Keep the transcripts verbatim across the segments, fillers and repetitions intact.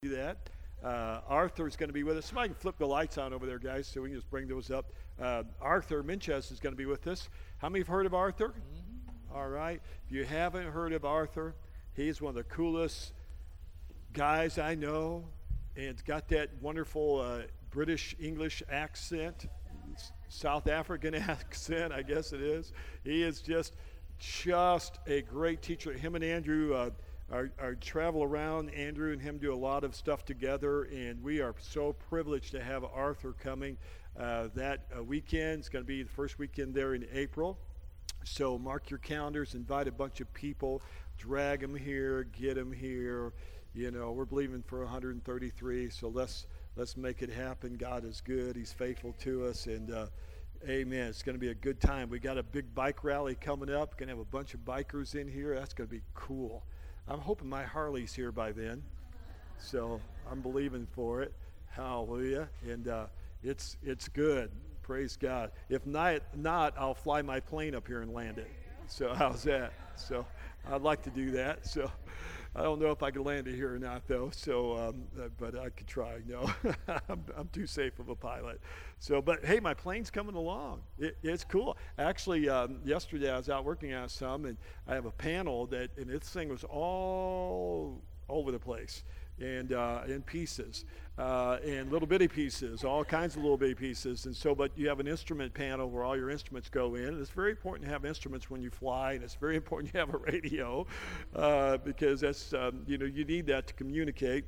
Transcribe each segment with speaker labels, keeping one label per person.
Speaker 1: do that. Uh, Arthur's going to be with us. Somebody can flip the lights on over there, guys, so we can just bring those up. Uh, Arthur Minches is going to be with us. How many have heard of Arthur? Mm-hmm. All right. If you haven't heard of Arthur, he's one of the coolest guys I know, and it's got that wonderful uh, British English accent, South African accent, I guess it is. He is just, just a great teacher. Him and Andrew uh, Our, our travel around, Andrew and him do a lot of stuff together, and we are so privileged to have Arthur coming uh, that uh, weekend. It's going to be the first weekend there in April. So mark your calendars, invite a bunch of people, drag them here, get them here. You know, we're believing for one hundred thirty-three, so let's let's make it happen. God is good. He's faithful to us, and uh, amen. It's going to be a good time. We got a big bike rally coming up. Going to have a bunch of bikers in here. That's going to be cool. I'm hoping my Harley's here by then, so I'm believing for it. Hallelujah. And uh, it's it's good. Praise God. If not, not, I'll fly my plane up here and land it. So how's that? So I'd like to do that. So I don't know if I can land it here or not, though. So, um, uh, but I could try. No, I'm, I'm too safe of a pilot. So, but hey, my plane's coming along. It, it's cool. Actually, um, yesterday I was out working on some, and I have a panel that, and this thing was all over the place, and uh, in pieces, uh, and little bitty pieces, all kinds of little bitty pieces. And so, but you have an instrument panel where all your instruments go in. And it's very important to have instruments when you fly, and it's very important to have a radio uh, because that's um, you know you need that to communicate.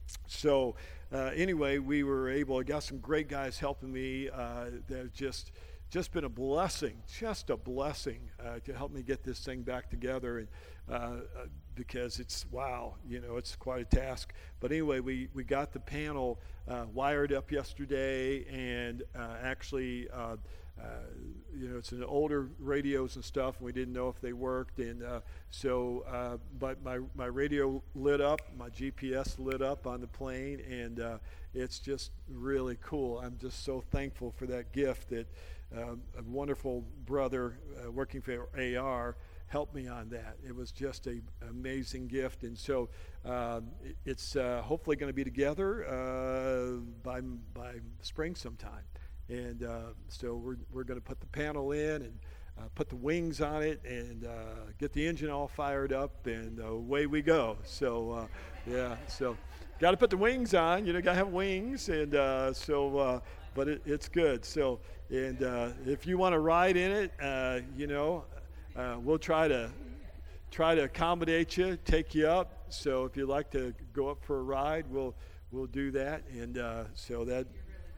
Speaker 1: So uh, anyway, we were able. I got some great guys helping me. Uh, that just just been a blessing, just a blessing uh, to help me get this thing back together. And uh, because it's wow, you know, it's quite a task. But anyway, we we got the panel uh, wired up yesterday, and uh, actually. Uh, Uh, you know, it's an older radios and stuff, and we didn't know if they worked, and uh, so, uh, but my, my radio lit up, my G P S lit up on the plane, and uh, it's just really cool. I'm just so thankful for that gift that uh, a wonderful brother uh, working for A R helped me on that. It was just a amazing gift, and so um, it, it's uh, hopefully going to be together uh, by by spring sometime. And uh, so we're we're going to put the panel in and uh, put the wings on it and uh, get the engine all fired up, and away we go. So uh, yeah, so got to put the wings on. You know, got to have wings, and uh, so uh, but it, it's good. So and uh, if you want to ride in it, uh, you know, uh, we'll try to try to accommodate you, take you up. So if you'd like to go up for a ride, we'll we'll do that, and uh, so that.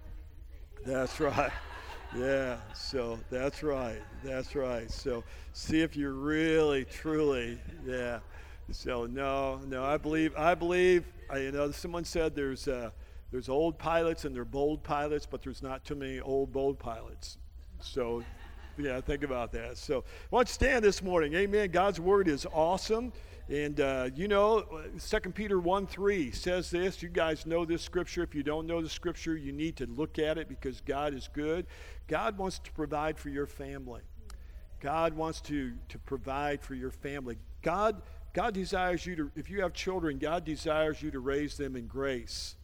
Speaker 1: That's right. Yeah, so that's right. That's right. So see if you're really, truly, yeah. So no, no, I believe, I believe, I, you know, someone said there's uh, there's old pilots and they're bold pilots, but there's not too many old, bold pilots. So, yeah, think about that. So I want you to stand this morning. Amen. God's word is awesome. And, uh, you know, Second Peter one three says this. You guys know this scripture. If you don't know the scripture, you need to look at it because God is good. God wants to provide for your family. God wants to, to provide for your family. God, God desires you to, if you have children, God desires you to raise them in grace.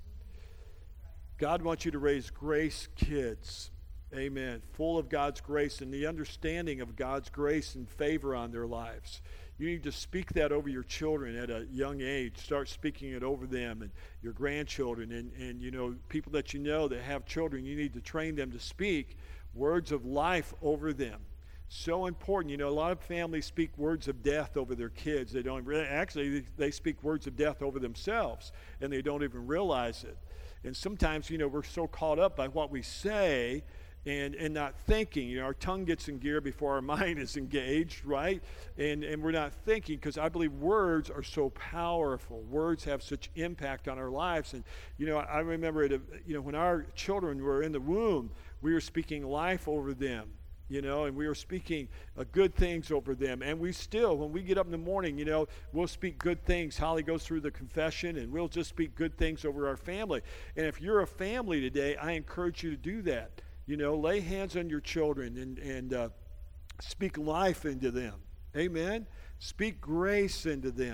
Speaker 1: God wants you to raise grace kids. Amen. Full of God's grace and the understanding of God's grace and favor on their lives. You need to speak that over your children at a young age. Start speaking it over them and your grandchildren and, and you know, people that you know that have children. You need to train them to speak words of life over them. So important. You know, a lot of families speak words of death over their kids. They don't really, actually, they speak words of death over themselves, and they don't even realize it. And sometimes, you know, we're so caught up by what we say and and not thinking. You know, our tongue gets in gear before our mind is engaged, right? And and we're not thinking, because I believe words are so powerful. Words have such impact on our lives. And, you know, I remember, it, you know, when our children were in the womb, we were speaking life over them, you know, and we were speaking uh, good things over them. And we still, when we get up in the morning, you know, we'll speak good things. Holly goes through the confession, and we'll just speak good things over our family. And if you're a family today, I encourage you to do that. You know, lay hands on your children and, and uh, speak life into them. Amen? Speak grace into them.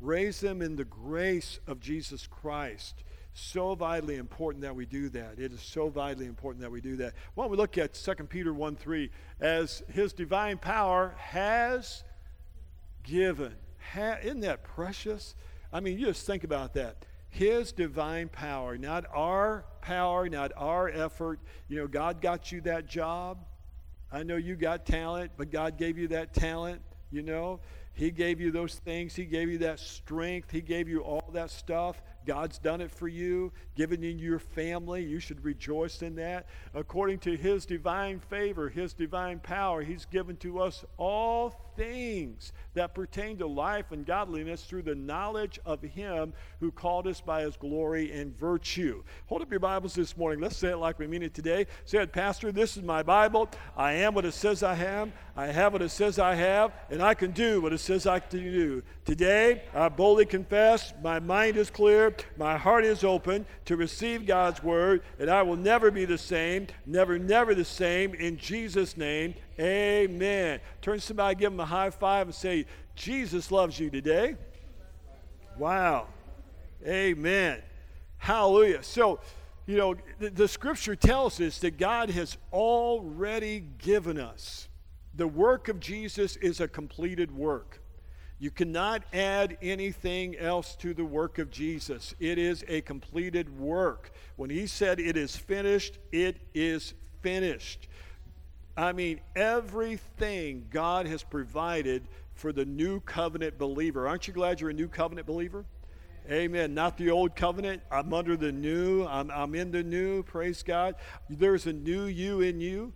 Speaker 1: Raise them in the grace of Jesus Christ. So vitally important that we do that. It is so vitally important that we do that. Why don't we look at Second Peter one three, as his divine power has given. Ha, isn't that precious? I mean, you just think about that. His divine power, not our power, not our effort. You know, God got you that job. I know you got talent, but God gave you that talent, you know. He gave you those things. He gave you that strength. He gave you all that stuff. God's done it for you, given you your family. You should rejoice in that. According to his divine favor, his divine power, he's given to us all things that pertain to life and godliness through the knowledge of him who called us by his glory and virtue. Hold up your Bibles this morning. Let's say it like we mean it today. Say it, Pastor, this is my Bible. I am what it says I am. I have what it says I have, and I can do what it says I can do. Today, I boldly confess, my mind is clear, my heart is open to receive God's word, and I will never be the same, never, never the same. In Jesus' name, amen. Turn to somebody, give them a high five, and say, Jesus loves you today. Wow. Amen. Hallelujah. So, you know, the, the scripture tells us that God has already given us. The work of Jesus is a completed work. You cannot add anything else to the work of Jesus. It is a completed work. When he said it is finished, it is finished. I mean, everything God has provided for the new covenant believer. Aren't you glad you're a new covenant believer? Amen. Not the old covenant. I'm under the new. I'm, I'm in the new. Praise God. There's a new you in you.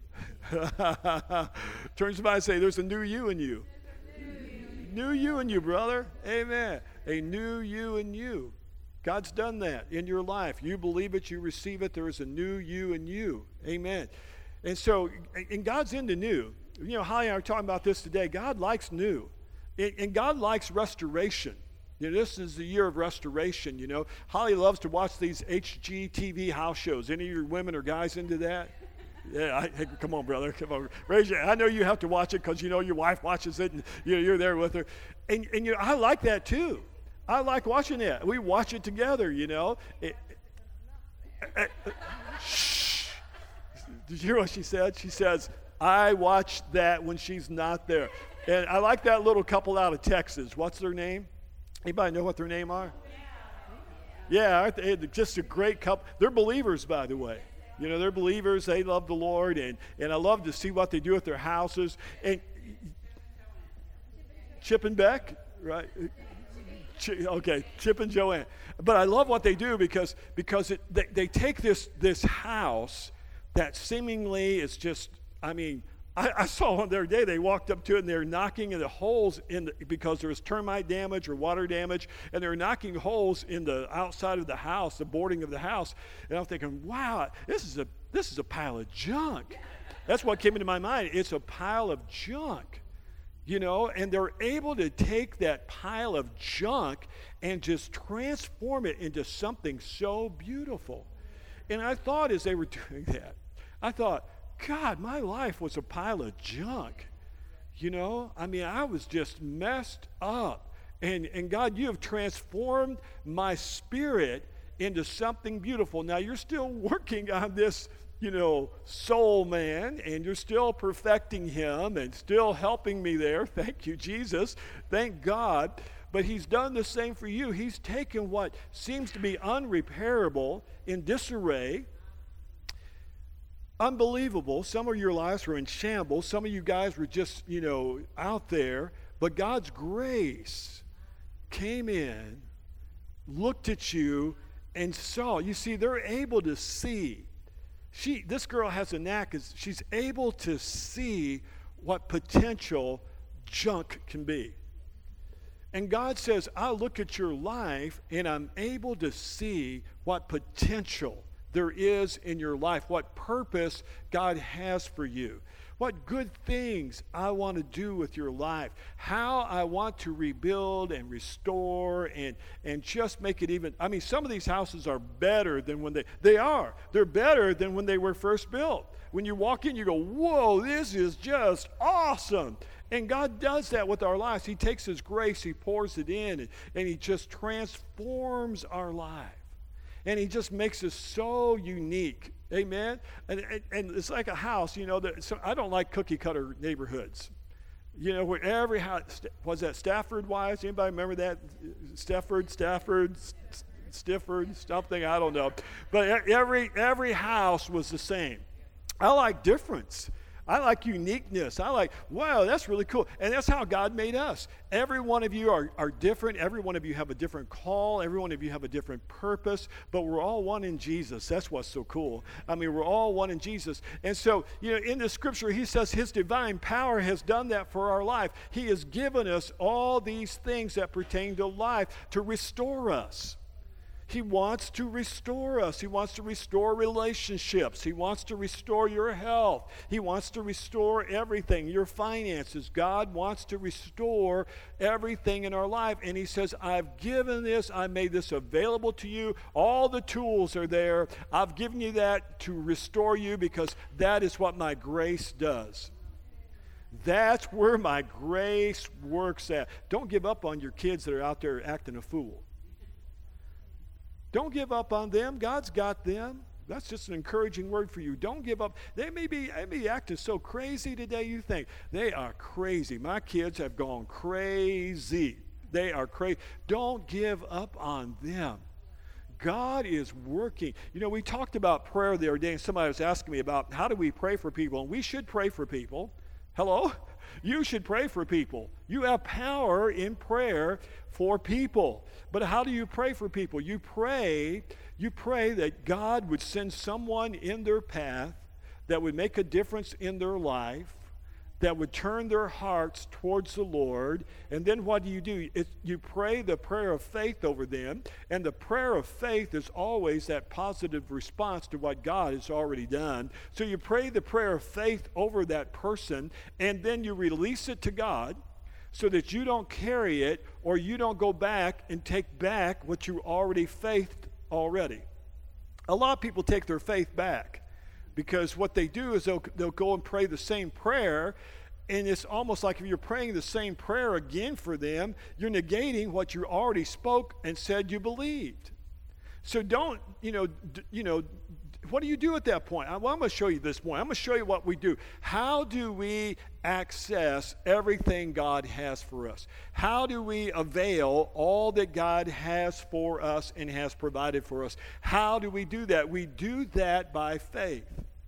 Speaker 1: Turn to somebody and say, there's a new you in you. New you in you, brother. Amen. A new you in you. God's done that in your life. You believe it, you receive it. There is a new you in you. Amen. And so, and God's in the new. You know, Holly and I are talking about this today. God likes new. And God likes restoration. You know, this is the year of restoration, you know. Holly loves to watch these H G T V house shows. Any of your women or guys into that? Yeah, I, hey, come on, brother. Come on. Raise your, I know you have to watch it because you know your wife watches it and you know, you're there with her. And, and you know, I like that too. I like watching that. We watch it together, you know. It, it, it, shh. Did you hear what she said? She says, I watch that when she's not there. And I like that little couple out of Texas. What's their name? Anybody know what their name are? Yeah, aren't they just a great couple? They're believers, by the way. You know, they're believers. They love the Lord, and, and I love to see what they do at their houses. And Chip and Beck, right? Ch- okay, Chip and Joanne. But I love what they do because because it, they, they take this this house that seemingly is just, I mean, I, I saw one the other day, they walked up to it and they're knocking in the holes in the, because there was termite damage or water damage, and they're knocking holes in the outside of the house, the boarding of the house. And I'm thinking, wow, this is a this is a pile of junk. That's what came into my mind. It's a pile of junk, you know, and they're able to take that pile of junk and just transform it into something so beautiful. And I thought as they were doing that, I thought, God, my life was a pile of junk. You know, I mean, I was just messed up. And, and God, you have transformed my spirit into something beautiful. Now, you're still working on this, you know, soul man, and you're still perfecting him and still helping me there. Thank you, Jesus. Thank God. But he's done the same for you. He's taken what seems to be unrepairable, in disarray, unbelievable. Some of your lives were in shambles. Some of you guys were just, you know, out there. But God's grace came in, looked at you, and saw. You see, they're able to see. She, this girl has a knack. Is she's able to see what potential junk can be. And God says, I look at your life, and I'm able to see what potential there is in your life, what purpose God has for you, what good things I want to do with your life, how I want to rebuild and restore and, and just make it even. I mean, some of these houses are better than when they, they are. They're better than when they were first built. When you walk in, you go, whoa, this is just awesome. And God does that with our lives. He takes His grace, He pours it in, and, and He just transforms our life. And He just makes us so unique. Amen? And, and, and it's like a house, you know. That, so I don't like cookie-cutter neighborhoods. You know, where every house, was that Stafford Wise? Anybody remember that? Stafford, Stafford, Stifford, something, I don't know. But every every house was the same. I like difference. I like uniqueness. I like, wow, that's really cool. And that's how God made us. Every one of you are, are different. Every one of you have a different call. Every one of you have a different purpose. But we're all one in Jesus. That's what's so cool. I mean, we're all one in Jesus. And so, you know, in the scripture, He says His divine power has done that for our life. He has given us all these things that pertain to life to restore us. He wants to restore us. He wants to restore relationships. He wants to restore your health. He wants to restore everything, your finances. God wants to restore everything in our life. And He says, I've given this, I made this available to you. All the tools are there. I've given you that to restore you because that is what my grace does. That's where my grace works at. Don't give up on your kids that are out there acting a fool. Don't give up on them. God's got them. That's just an encouraging word for you. Don't give up. They may be, they may be acting so crazy today you think. They are crazy. My kids have gone crazy. They are crazy. Don't give up on them. God is working. You know, we talked about prayer the other day, and somebody was asking me about how do we pray for people, and we should pray for people. Hello? You should pray for people. You have power in prayer for people. But how do you pray for people? You pray, you pray that God would send someone in their path that would make a difference in their life, that would turn their hearts towards the Lord. And then what do you do? It, you pray the prayer of faith over them. And the prayer of faith is always that positive response to what God has already done. So you pray the prayer of faith over that person, and then you release it to God so that you don't carry it or you don't go back and take back what you already faithed already. A lot of people take their faith back. Because what they do is they'll, they'll go and pray the same prayer, and it's almost like if you're praying the same prayer again for them, you're negating what you already spoke and said you believed. So don't, you know, d- you know, what do you do at that point? I, well, I'm going to show you this point. I'm going to show you what we do. How do we access everything God has for us? How do we avail all that God has for us and has provided for us? How do we do that? We do that by faith.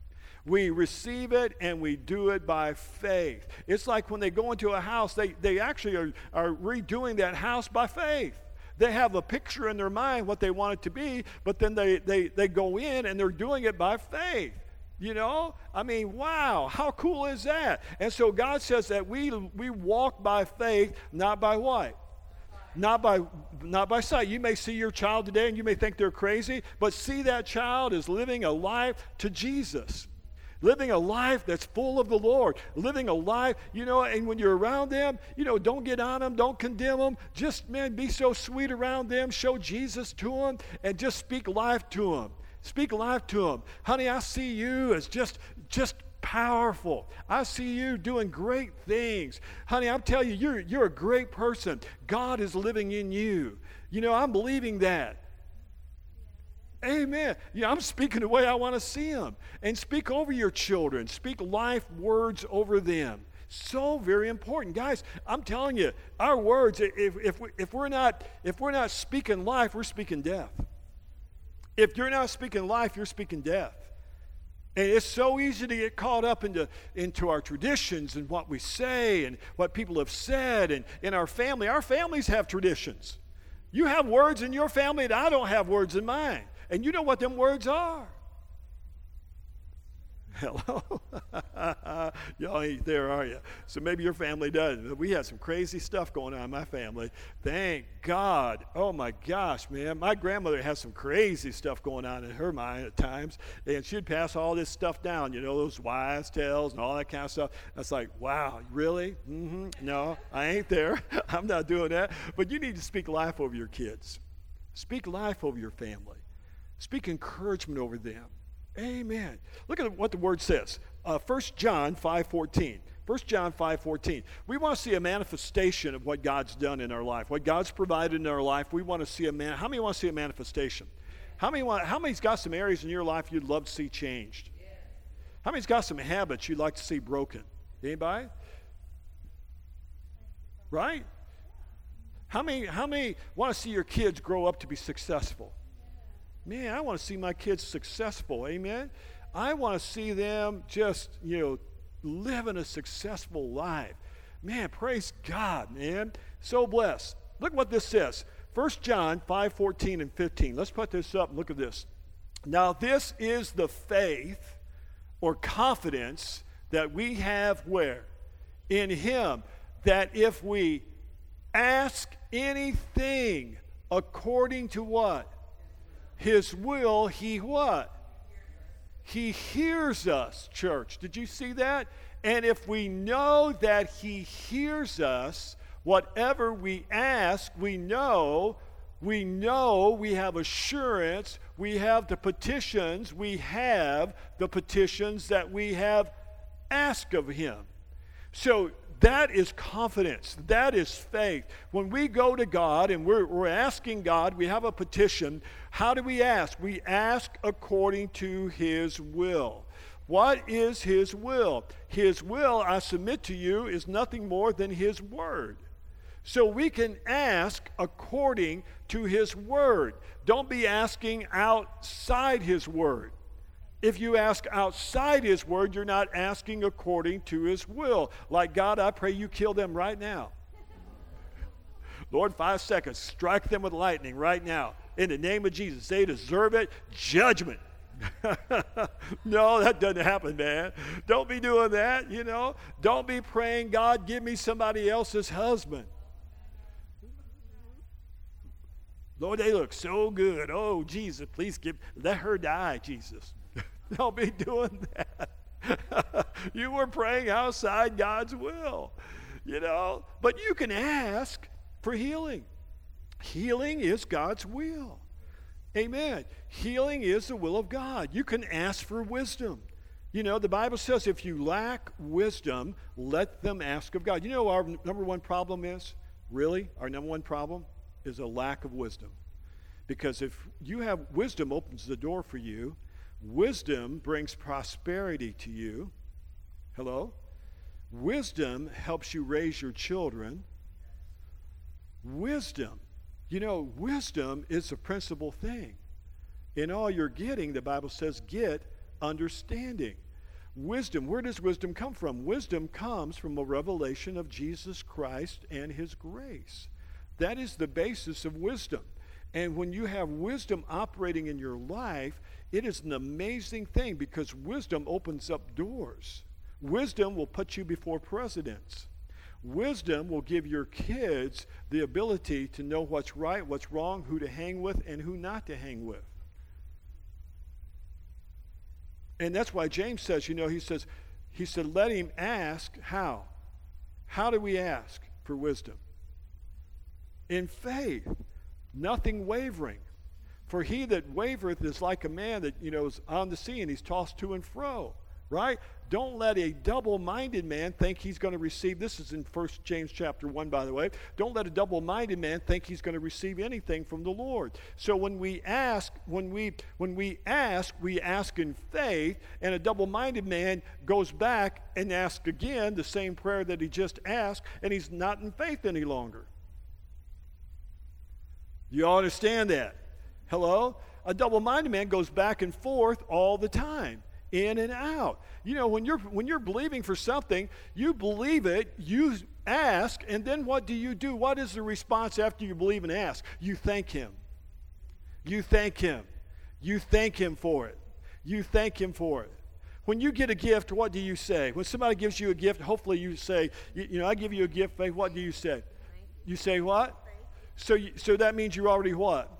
Speaker 1: We receive it and we do it by faith. It's like when they go into a house, they, they actually are, are redoing that house by faith. They have a picture in their mind what they want it to be, but then they, they, they go in and they're doing it by faith. You know? I mean, wow, how cool is that? And so God says that we we walk by faith, not by what? Not by not by sight. You may see your child today and you may think they're crazy, but see that child is living a life to Jesus. Living a life that's full of the Lord. Living a life, you know, and when you're around them, you know, don't get on them, don't condemn them. Just, man, be so sweet around them. Show Jesus to them and just speak life to them. Speak life to them. Honey, I see you as just, just powerful. I see you doing great things. Honey, I'm telling you, you're, you're a great person. God is living in you. You know, I'm believing that. Amen. Yeah, I'm speaking the way I want to see them. And speak over your children. Speak life words over them. So very important. Guys, I'm telling you, our words, if, if, we, if, we're not, if we're not speaking life, we're speaking death. If you're not speaking life, you're speaking death. And it's so easy to get caught up into, into our traditions and what we say and what people have said. And in our family, our families have traditions. You have words in your family and I don't have words in mine. And you know what them words are. Hello? Y'all ain't there, are you? So maybe your family does. We had some crazy stuff going on in my family. Thank God. Oh, my gosh, man. My grandmother has some crazy stuff going on in her mind at times. And she'd pass all this stuff down, you know, those wise tales and all that kind of stuff. That's like, wow, really? Mm-hmm. No, I ain't there. I'm not doing that. But you need to speak life over your kids. Speak life over your family. Speak encouragement over them. Amen. Look at what the word says. Uh, First John five fourteen. First John five fourteen. We want to see a manifestation of what God's done in our life, what God's provided in our life. We want to see a man. How many want to see a manifestation? How many want? How many's got some areas in your life you'd love to see changed? How many's got some habits you'd like to see broken? Anybody? Right? How many? How many want to see your kids grow up to be successful? Man, I want to see my kids successful. Amen. I want to see them just, you know, living a successful life. Man, praise God, man. So blessed. Look what this says. First John five fourteen and fifteen. Let's put this up and look at this. Now, this is the faith or confidence that we have where? In Him, that if we ask anything according to what? His will, He what? He hears us, church. Did you see that? And if we know that He hears us, whatever we ask, we know, we know, we have assurance, we have the petitions, we have the petitions that we have asked of Him. So that is confidence. That is faith. When we go to God and we're, we're asking God, we have a petition. How do we ask? We ask according to His will. What is His will? His will, I submit to you, is nothing more than His word. So we can ask according to His word. Don't be asking outside His word. If you ask outside His word, you're not asking according to His will. Like, God, I pray you kill them right now. Lord, five seconds, strike them with lightning right now. In the name of Jesus, they deserve it. Judgment. No, that doesn't happen, man. Don't be doing that, you know. Don't be praying, God, give me somebody else's husband. Lord, they look so good. Oh, Jesus, please give, let her die, Jesus. Don't be doing that. You were praying outside God's will, you know. But you can ask for healing. Healing is God's will. Amen. Healing is the will of God. You can ask for wisdom. You know, the Bible says if you lack wisdom, let them ask of God. You know our number one problem is? Really? Our number one problem is a lack of wisdom. Because if you have wisdom, opens the door for you. Wisdom brings prosperity to you. Hello? Wisdom helps you raise your children. Wisdom. You know, wisdom is a principal thing. In all you're getting, the Bible says, get understanding. Wisdom, where does wisdom come from? Wisdom comes from a revelation of Jesus Christ and His grace. That is the basis of wisdom. And when you have wisdom operating in your life, it is an amazing thing because wisdom opens up doors. Wisdom will put you before presidents. Wisdom will give your kids the ability to know what's right, what's wrong, who to hang with, and who not to hang with. And that's why James says, you know, he says, he said, let him ask how. How do we ask for wisdom? In faith, nothing wavering. For he that wavereth is like a man that, you know, is on the sea and he's tossed to and fro, right? Don't let a double-minded man think he's going to receive, this is in First James chapter one, by the way. Don't let a double-minded man think he's going to receive anything from the Lord. So when we ask, when we when we ask, we ask in faith, and a double-minded man goes back and asks again the same prayer that he just asked, and he's not in faith any longer. You all understand that? Hello? A double-minded man goes back and forth all the time, in and out. You know, when you're when you're believing for something, you believe it, you ask, and then what do you do? What is the response after you believe and ask? You thank Him. You thank Him. You thank Him for it. You thank Him for it. When you get a gift, what do you say? When somebody gives you a gift, hopefully you say, you, you know, I give you a gift, faith, what do you say? You say what? So, you, so that means you already what?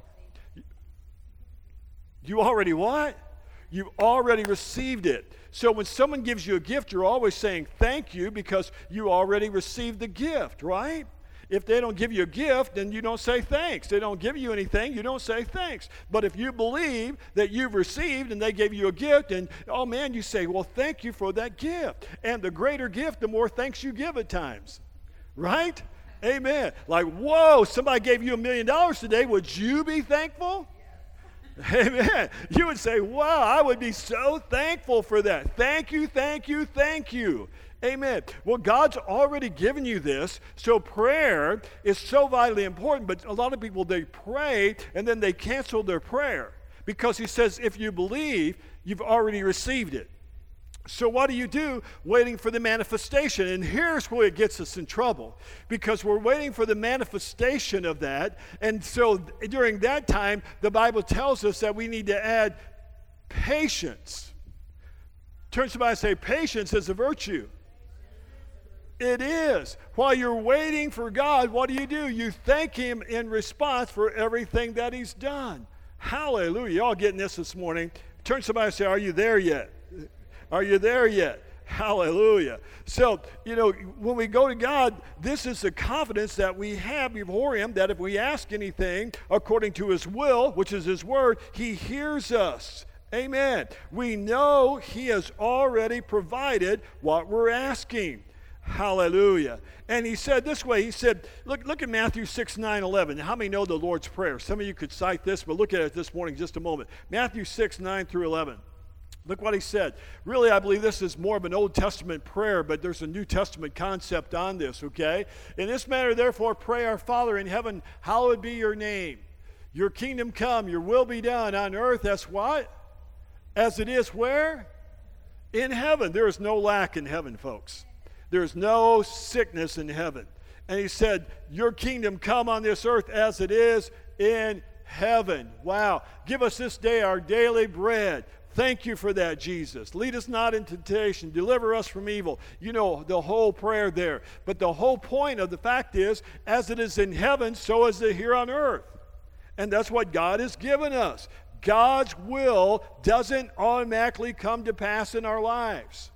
Speaker 1: You already what? You already received it. So when someone gives you a gift, you're always saying thank you because you already received the gift, right? If they don't give you a gift, then you don't say thanks. They don't give you anything, you don't say thanks. But if you believe that you've received and they gave you a gift, and oh man, you say, well, thank you for that gift. And the greater gift, the more thanks you give at times. Right? Amen. Like, whoa, somebody gave you a million dollars today. Would you be thankful? Amen. You would say, wow, I would be so thankful for that. Thank you, thank you, thank you. Amen. Well, God's already given you this, so prayer is so vitally important, but a lot of people, they pray and then they cancel their prayer because he says if you believe, you've already received it. So what do you do? Waiting for the manifestation. And here's where it gets us in trouble, because we're waiting for the manifestation of that. And so during that time, the Bible tells us that we need to add patience. Turn to somebody and say, patience is a virtue. It is. While you're waiting for God, what do you do? You thank him in response for everything that he's done. Hallelujah. Y'all getting this this morning? Turn to somebody and say, are you there yet? Are you there yet? Hallelujah. So, you know, when we go to God, this is the confidence that we have before him, that if we ask anything according to his will, which is his word, he hears us. Amen. We know he has already provided what we're asking. Hallelujah. And he said this way, he said, look, look at Matthew six, nine, eleven. How many know the Lord's Prayer? Some of you could cite this, but look at it this morning just a moment. Matthew six, nine through eleven. Look what he said. Really, I believe this is more of an Old Testament prayer, but there's a New Testament concept on this, okay? In this manner, therefore, pray, our Father in heaven, hallowed be your name. Your kingdom come, your will be done on earth as what? As it is where? In heaven. There is no lack in heaven, folks. There's no sickness in heaven. And he said, your kingdom come on this earth as it is in heaven. Wow. Give us this day our daily bread. Thank you for that, Jesus. Lead us not into temptation. Deliver us from evil. You know, the whole prayer there. But the whole point of the fact is, as it is in heaven, so is it here on earth. And that's what God has given us. God's will doesn't automatically come to pass in our lives.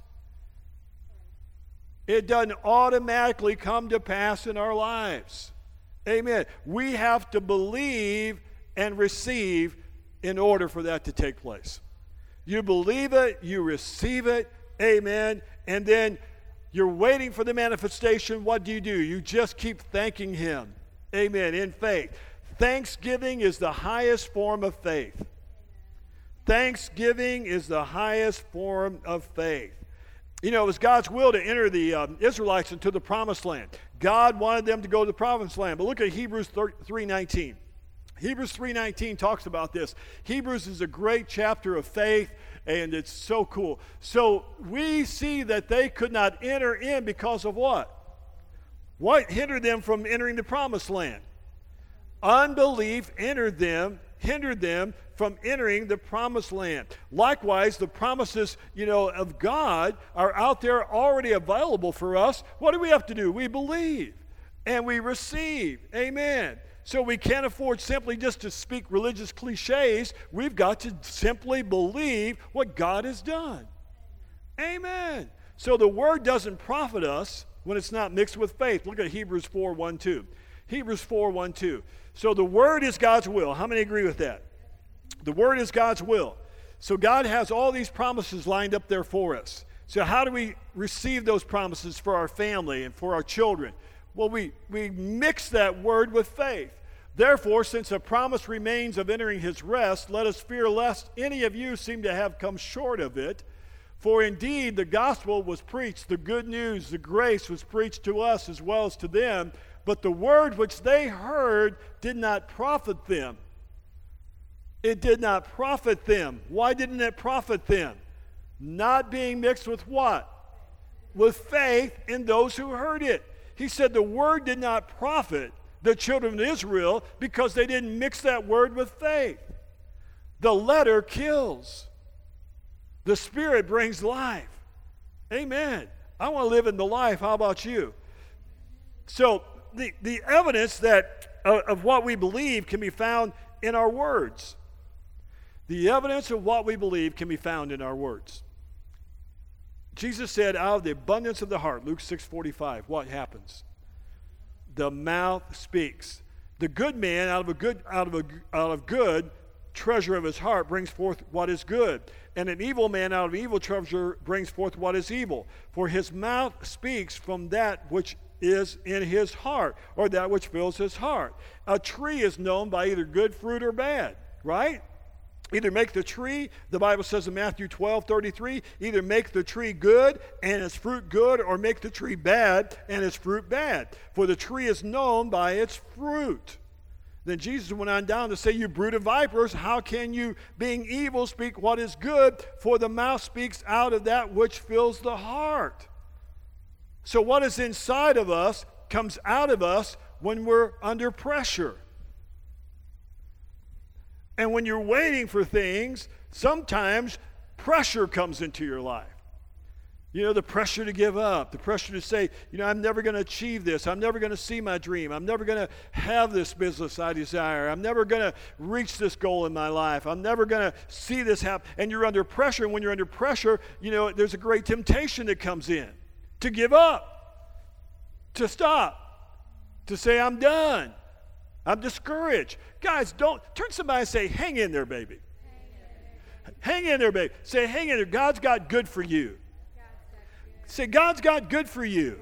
Speaker 1: It doesn't automatically come to pass in our lives. Amen. We have to believe and receive in order for that to take place. You believe it, you receive it, amen, and then you're waiting for the manifestation. What do you do? You just keep thanking him, amen, in faith. Thanksgiving is the highest form of faith. Thanksgiving is the highest form of faith. You know, it was God's will to enter the um, Israelites into the promised land. God wanted them to go to the promised land. But look at Hebrews three nineteen. Hebrews three nineteen talks about this. Hebrews is a great chapter of faith, and it's so cool. So we see that they could not enter in because of what? What hindered them from entering the promised land? Unbelief entered them, hindered them from entering the promised land. Likewise, the promises, you know, of God are out there already available for us. What do we have to do? We believe and we receive. Amen. So we can't afford simply just to speak religious cliches. We've got to simply believe what God has done. Amen. So the word doesn't profit us when it's not mixed with faith. Look at Hebrews four, one, two. Hebrews four, one, two. So the word is God's will. How many agree with that? The word is God's will. So God has all these promises lined up there for us. So how do we receive those promises for our family and for our children? Well, we, we mix that word with faith. Therefore, since a promise remains of entering his rest, let us fear lest any of you seem to have come short of it. For indeed, the gospel was preached, the good news, the grace was preached to us as well as to them, but the word which they heard did not profit them. It did not profit them. Why didn't it profit them? Not being mixed with what? With faith in those who heard it. He said the word did not profit the children of Israel because they didn't mix that word with faith. The letter kills. The Spirit brings life. Amen. I want to live in the life. How about you? So the, the evidence that uh, of what we believe can be found in our words. The evidence of what we believe can be found in our words. Jesus said, out of the abundance of the heart, Luke six forty-five, what happens? the mouth speaks. The good man out of a good out of a out of good treasure of his heart brings forth what is good, and an evil man out of evil treasure brings forth what is evil. For his mouth speaks from that which is in his heart, or that which fills his heart. A tree is known by either good fruit or bad, right? Either make the tree, the Bible says in Matthew twelve thirty-three, either make the tree good and its fruit good, or make the tree bad and its fruit bad. For the tree is known by its fruit. Then Jesus went on down to say, you brood of vipers, how can you, being evil, speak what is good? For the mouth speaks out of that which fills the heart. So what is inside of us comes out of us when we're under pressure. And when you're waiting for things, sometimes pressure comes into your life. You know, the pressure to give up, the pressure to say, you know, I'm never going to achieve this. I'm never going to see my dream. I'm never going to have this business I desire. I'm never going to reach this goal in my life. I'm never going to see this happen. And you're under pressure. And when you're under pressure, you know, there's a great temptation that comes in to give up, to stop, to say, I'm done. I'm discouraged. Guys, don't turn to somebody and say, hang in there, baby. Hang in there, baby. Say, hang in there. God's got good for you. Say, God's got good for you.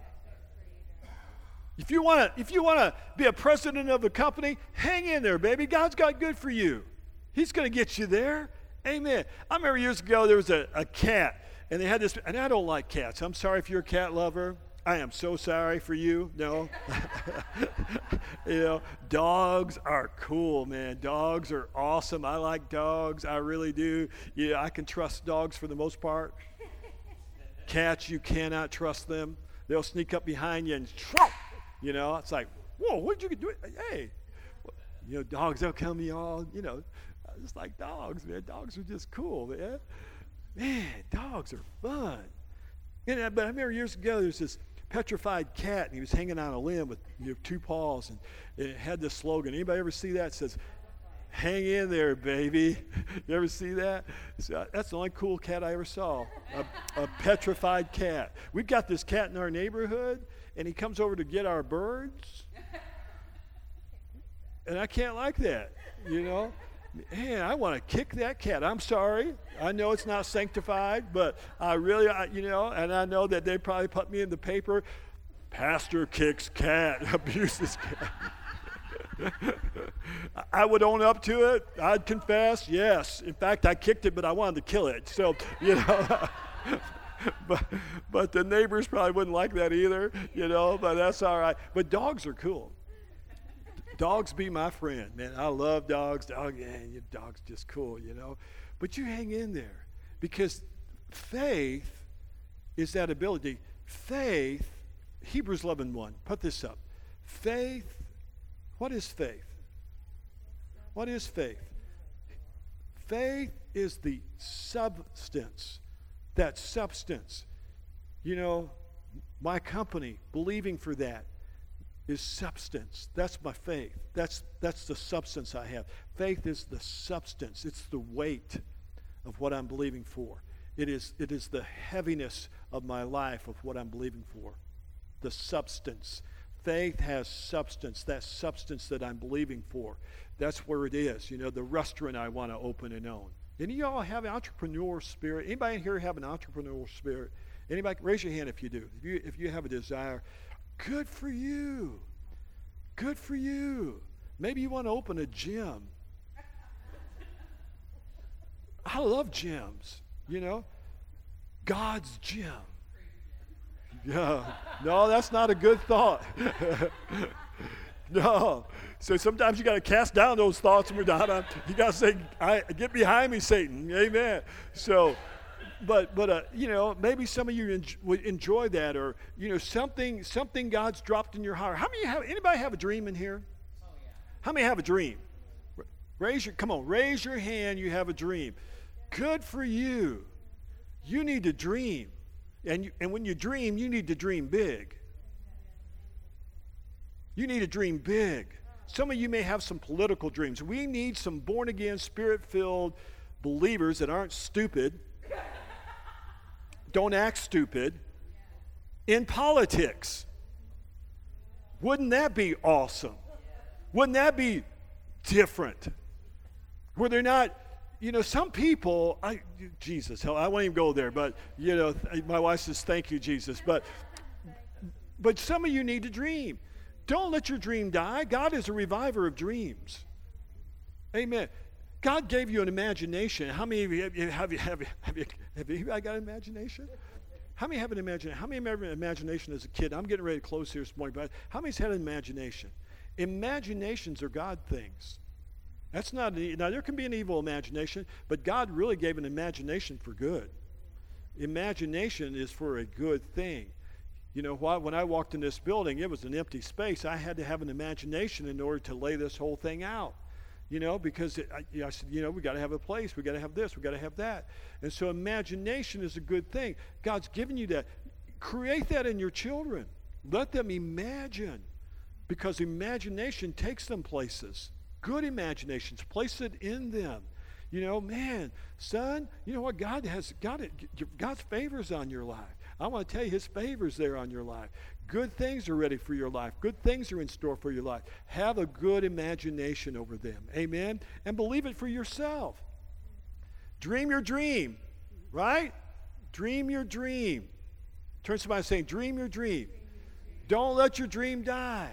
Speaker 1: If you want to, if you want to be a president of a company, hang in there, baby. God's got good for you. He's going to get you there. Amen. I remember years ago there was a, a cat, and they had this, and I don't like cats. I'm sorry if you're a cat lover. I am so sorry for you. No. You know, dogs are cool, man. Dogs are awesome. I like dogs. I really do. Yeah, I can trust dogs for the most part. Cats, you cannot trust them. They'll sneak up behind you and, you know, it's like, whoa, what did you do? Hey, you know, dogs, they'll come me all, you know, I just like dogs, man. Dogs are just cool, man. Man, dogs are fun. And, but I remember years ago, there's this petrified cat, and he was hanging on a limb with, you know, two paws, and it had this slogan. Anybody ever see that? It says, hang in there, baby. You ever see that? So that's the only cool cat I ever saw, a, a petrified cat. We've got this cat in our neighborhood, and he comes over to get our birds, and I can't like that, you know. Man, I want to kick that cat. I'm sorry. I know it's not sanctified, but I really, I, you know, and I know that they probably put me in the paper, pastor kicks cat, abuses cat. I would own up to it. I'd confess, yes. In fact, I kicked it, but I wanted to kill it. So, you know, but but the neighbors probably wouldn't like that either, you know, but that's all right. But dogs are cool. Dogs be my friend, man. I love dogs. Dog, man, your dog's just cool, you know. But you hang in there, because faith is that ability. Faith, Hebrews eleven one. Put this up. Faith. What is faith? What is faith? Faith is the substance. That substance. You know, my company, believing for that, is substance. That's my faith. That's that's the substance I have. Faith is the substance. It's the weight of what I'm believing for. It is it is the heaviness of my life of what I'm believing for. The substance. Faith has substance. That substance that I'm believing for. That's where it is. You know, the restaurant I want to open and own. Any of y'all have an entrepreneur spirit? Anybody in here have an entrepreneurial spirit? Anybody? Raise your hand if you do. If you if you have a desire. Good for you. Good for you. Maybe you want to open a gym. I love gyms, you know. God's gym. Yeah. No, that's not a good thought. No. So sometimes you got to cast down those thoughts and we're not. You got to say, I, get behind me, Satan. Amen. So, but but uh, you know, maybe some of you en- would enjoy that, or you know, something something God's dropped in your heart. How many have? Anybody have a dream in here? Oh, yeah. How many have a dream? Raise your come on, raise your hand. You have a dream. Good for you. You need to dream, and you, and when you dream, you need to dream big. You need to dream big. Some of you may have some political dreams. We need some born again, spirit filled believers that aren't stupid. Don't act stupid in politics. Wouldn't that be awesome? Wouldn't that be different? Where they're not, you know, some people, I, Jesus, hell, I won't even go there, but, you know, my wife says, thank you, Jesus. But, but some of you need to dream. Don't let your dream die. God is a reviver of dreams. Amen. God gave you an imagination. How many of you have you, have you, have you, have you, have you got an imagination? How many have an imagination? How many have an imagination as a kid? I'm getting ready to close here this morning, but how many's had an imagination? Imaginations are God things. That's not, now there can be an evil imagination, but God really gave an imagination for good. Imagination is for a good thing. You know, when I walked in this building, it was an empty space. I had to have an imagination in order to lay this whole thing out. You know, because it, I, I said, you know, we got to have a place. We got to have this. We got to have that. And so imagination is a good thing. God's given you that. Create that in your children. Let them imagine, because imagination takes them places. Good imaginations. Place it in them. You know, man, son, you know what? God has got it. God's favors on your life. I want to tell you, his favors there on your life. Good things are ready for your life. Good things are in store for your life. Have a good imagination over them. Amen? And believe it for yourself. Dream your dream, right? Dream your dream. Turn to somebody saying, dream your dream. Don't let your dream die.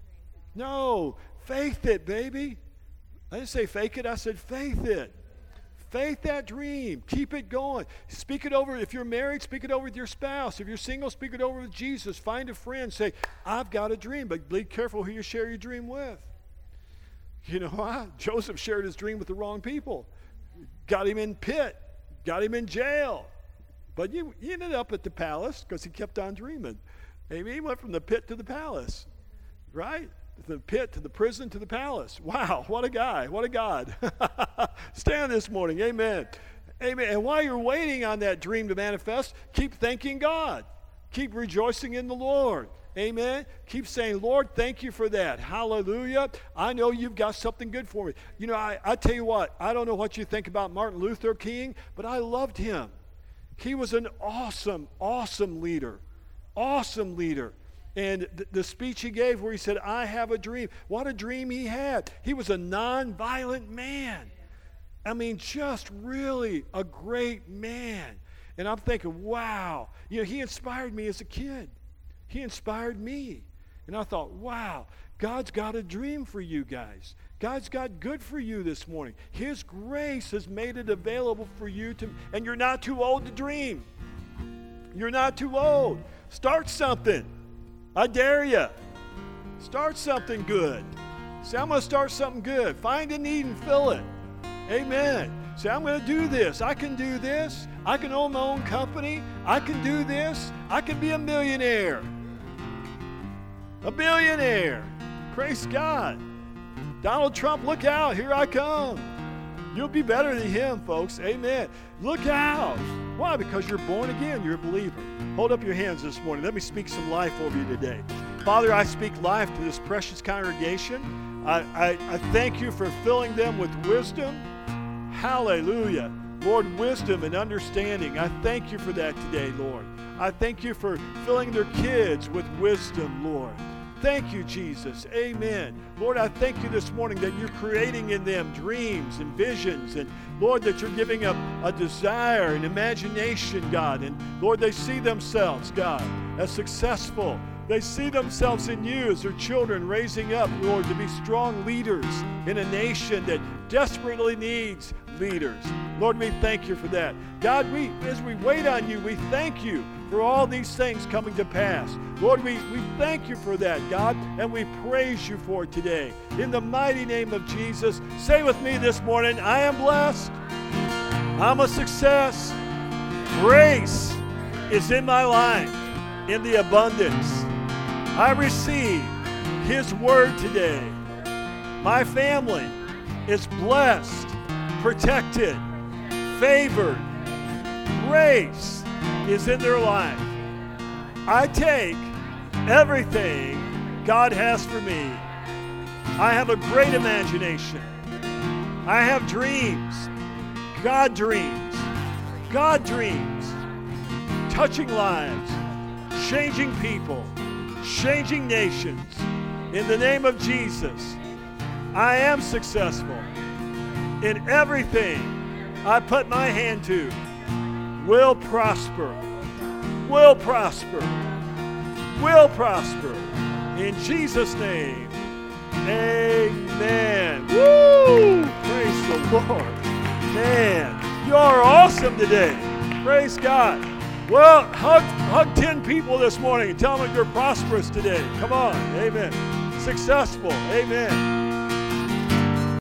Speaker 1: No, faith it, baby. I didn't say fake it. I said faith it. Faith that dream. Keep it going. Speak it over. If you're married, speak it over with your spouse. If you're single, speak it over with Jesus. Find a friend. Say, I've got a dream. But be careful who you share your dream with. You know what? Joseph shared his dream with the wrong people. Got him in pit. Got him in jail. But he, he ended up at the palace because he kept on dreaming. Amen. He went from the pit to the palace. Right? The pit to the prison to the palace. Wow, what a guy, what a God. Stand this morning, amen. Amen. And while you're waiting on that dream to manifest, keep thanking God. Keep rejoicing in the Lord. Amen. Keep saying, Lord, thank you for that. Hallelujah. I know you've got something good for me. You know, I, I tell you what, I don't know what you think about Martin Luther King, but I loved him. He was an awesome, awesome leader. Awesome leader. And th- the speech he gave where he said, I have a dream. What a dream he had. He was a nonviolent man. I mean, just really a great man. And I'm thinking, wow. You know, he inspired me as a kid. He inspired me. And I thought, wow, God's got a dream for you guys. God's got good for you this morning. His grace has made it available for you to, and you're not too old to dream. You're not too old. Start something. I dare you. Start something good. Say, I'm going to start something good. Find a need and fill it. Amen. Say, I'm going to do this. I can do this. I can own my own company. I can do this. I can be a millionaire. A billionaire. Praise God. Donald Trump, look out. Here I come. You'll be better than him, folks. Amen. Look out. Why? Because you're born again. You're a believer. Hold up your hands this morning. Let me speak some life over you today. Father, I speak life to this precious congregation. I, I, I thank you for filling them with wisdom. Hallelujah. Lord, wisdom and understanding. I thank you for that today, Lord. I thank you for filling their kids with wisdom, Lord. Thank you, Jesus. Amen. Lord, I thank you this morning that you're creating in them dreams and visions. And Lord, that you're giving up a desire and imagination, God. And Lord, they see themselves, God, as successful. They see themselves in you as their children raising up, Lord, to be strong leaders in a nation that desperately needs leaders. Lord, we thank you for that. God, we as we wait on you, we thank you for all these things coming to pass. Lord, we, we thank you for that, God, and we praise you for it today. In the mighty name of Jesus, say with me this morning, I am blessed. I'm a success. Grace is in my life in the abundance. I receive his word today. My family is blessed, protected, favored. Grace is in their life. I take everything God has for me. I have a great imagination. I have dreams. God dreams. God dreams. Touching lives. Changing people. Changing nations. In the name of Jesus, I am successful in everything I put my hand to. Will prosper, will prosper, will prosper. In Jesus' name, amen. Woo! Praise the Lord. Man, you are awesome today. Praise God. Well, hug, hug ten people this morning and tell them you're prosperous today. Come on. Amen. Successful. Amen.